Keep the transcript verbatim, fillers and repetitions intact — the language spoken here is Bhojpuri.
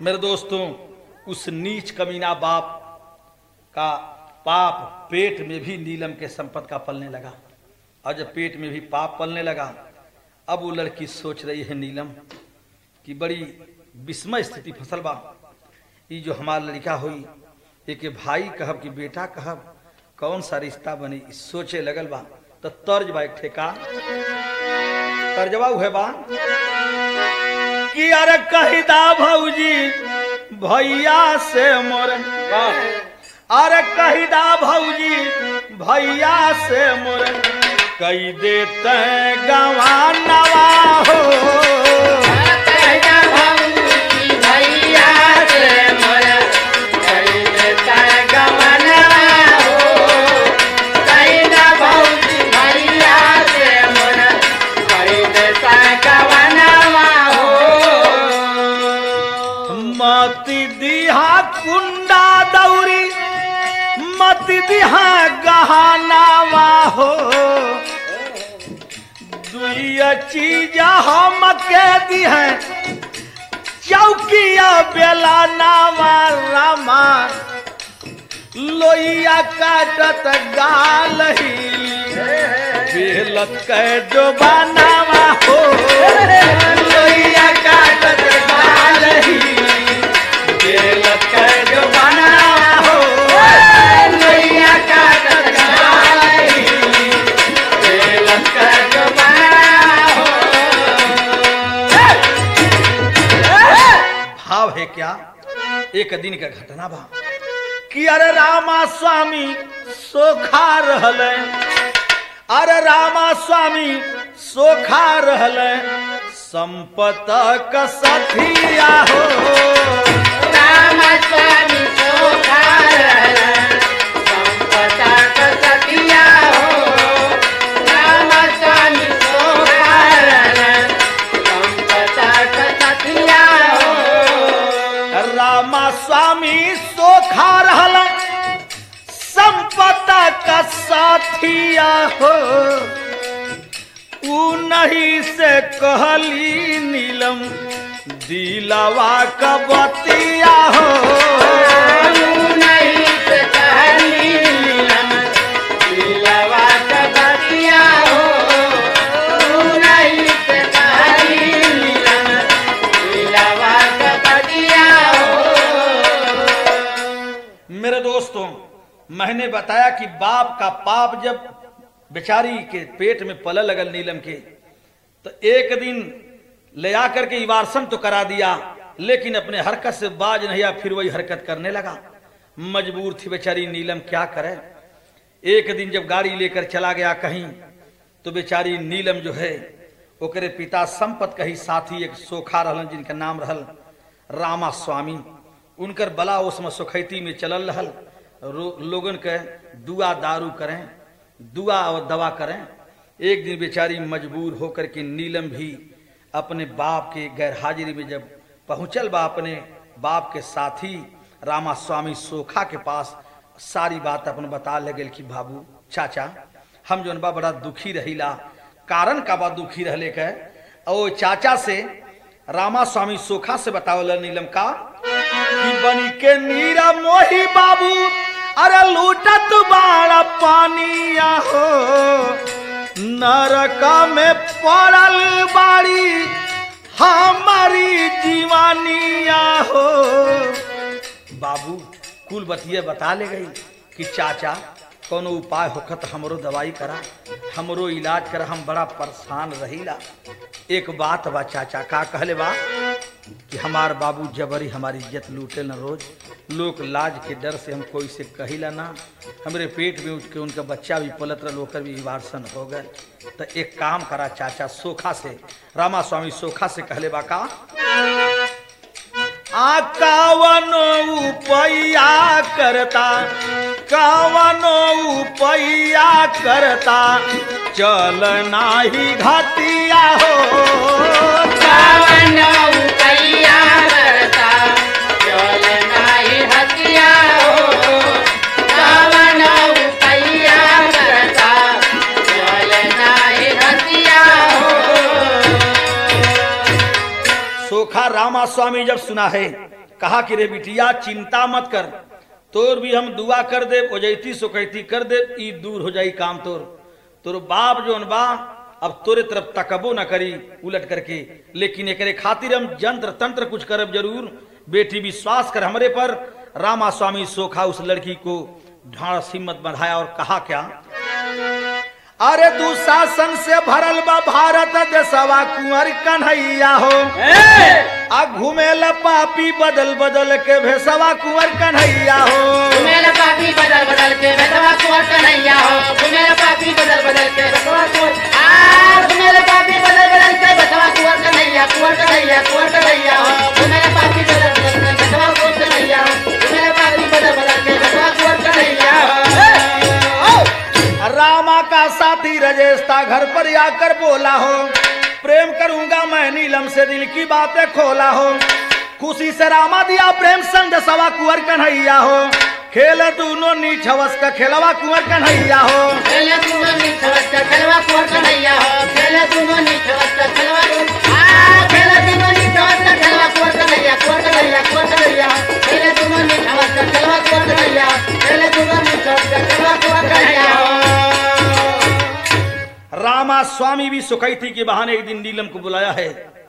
मेरे दोस्तों, उस नीच कमीना बाप का पाप पेट में भी नीलम के संपत का पलने लगा। और जब पेट में भी पाप पलने लगा, अब वो लड़की सोच रही है नीलम कि बड़ी विस्मय स्थिति फसल बा। ये जो हमार लड़का हुई एक भाई कहब कि बेटा कहब, कौन सा रिश्ता बनी, सोचे लगल बा। तो तर्ज बा एक ठेका तर्जवा हुए बा कि अरे कहिदा भौजी भैया से मोर, अरे कहिदा भौजी भैया से मोर कई देते गवानवा हो। मती दिहा कुंडा दौरी मती दिहा गहनावा हो। दुई चीज हम के दी है चौकिया बेला नावा रामा लोइया काटत गाल ही बेलत के जो बनावा हो। लोइया काटत गाल ही बेलत के जो बनावा हो। लोइया काटत गाल ही बेलत के जो बनावा हो। भाव है क्या, एक दिन का घटना बा कि अरे रामा स्वामी सोखा रहल, अरे रामा स्वामी सोखा रहल संपत का सथिया हो। रामा स्वामी सोखा रहल संपत का सथिया हो। रामा स्वामी सोखा रहल संपत का सथिया हो। रामा स्वामी सोखा रहल संपत का साथिया हो। ऊ नहीं से कहली नीलम दिलावा का बतिया हो। ऊ नहीं से कहली नीलम दिलावा का बतिया हो। ऊ नहीं से कहली नीलम दिलावा का बतिया हो। मेरे दोस्तों, मैंने बताया कि बाप का पाप जब बेचारी के पेट में पल लगल नीलम के, तो एक दिन ले आकर के इवारसन तो करा दिया, लेकिन अपने हरकत से बाज नहीं आया, फिर वही हरकत करने लगा। मजबूर थी बेचारी नीलम, क्या करे। एक दिन जब गाड़ी लेकर चला गया कहीं, तो बेचारी नीलम जो है ओकरे पिता संपत कही साथी एक सोखा रहलन जिनका नाम रहल रामा स्वामी। उनकर बला उसमें सुखैती में चलल रहल, लोगन के दुआ दारू करें, दुआ और दवा करें। एक दिन बेचारी मजबूर होकर के नीलम भी अपने बाप के गैर हाजिरी में जब पहुंचल बा अपने बाप के साथी रामा स्वामी सोखा के पास, सारी बात अपन बता लगे कि बाबू चाचा हम जो बा बड़ा दुखी रहीला। कारण का बा दुखी रहले के, और चाचा से रामा स्वामी सोखा से बतावल नीलम का कि बनी के नीरा मोही बाबू अरे लूटत बाड़ा पानिया हो। नरका में पड़ल बाड़ी हमारी जीवानिया हो। बाबू कुल बतिया बता ले गई कि चाचा कोनो उपाय होखत हमरो दवाई करा, हमरो इलाज करा, हम बड़ा परेशान रहीला। एक बात बा चाचा, का कहले बा कि हमार बाबू जबरी हमारी इज्जत लूटे न रोज, लोग लाज के डर से हम कोई से कहिला ना। हमरे पेट में उठ के उनका बच्चा भी पलत रहा, होकर भी वारसन हो गए। तो एक काम करा चाचा, सोखा से रामा स्वामी सोखा से कहले बा का आ कावनो उपैया करता, कावनो उपैया करता चल नाही घाटिया हो। कावनो उपैया करता चल नाही घाटिया हो। कावनो उपैया करता चल नाही घाटिया हो। सोखा रामा स्वामी जब सुना है कहा कि रे बिटिया चिंता मत कर, तोर भी हम दुआ कर दे, ओजैती सुकैती कर दे, ई दूर हो जाई काम तोर। तोर बाप जोन बा अब तोरे तरफ तकबो न करी उलट करके, लेकिन एकरे खातिर हम जंत्र तंत्र कुछ करब जरूर। बेटी विश्वास कर हमरे पर। रामा स्वामी सोखा उस लड़की को ढांढ हिम्मत बंधाया और कहा क्या, अरे दुशासन से भरल बा भारत देशवा कुंवर कन्हैया हो, आ घूमेला पापी बदल बदल के भेसवा कुंवर कन्हैया हो। घूमेला पापी बदल बदल के भेसवा कुंवर कन्हैया हो, घूमेला पापी बदल बदल के भेसवा कुंवर, आ घूमेला पापी बदल बदल के भेसवा कुंवर कन्हैया, कुंवर कन्हैया, कुंवर कन्हैया हो, घूमेला पापी बदल बदल के भेसवा कुंवर कन्हैया हो, घूमेला पापी बदल बदल के भेसवा कुंवर कन्हैया हो। रामा का साथी रजेश था घर पर आकर बोला हो, प्रेम करूंगा मैं नीलम से दिल की बातें खोला हो। खुशी से रामा दिया प्रेम संदेशवा कुंवर कन्हैया हो, खेले दोनों नीच हवस का खेलवा कुंवर कन्हैया हो। खेले दोनों नीच हवस का खेलवा कुंवर कन्हैया हो, खेले दोनों नीच हवस का खेलवा, आ खेले दोनों नीच हवस का खेलवा कुंवर कन्हैया, कुंवर कन्हैया, कुंवर कन्हैया हो, खेले दोनों नीच हवस का खेलवा कुंवर कन्हैया, खेले दोनों नीच हवस का खेलवा कुंवर कन्हैया हो। रामा स्वामी भी सुकैती के बहाने एक दिन नीलम को बुलाया है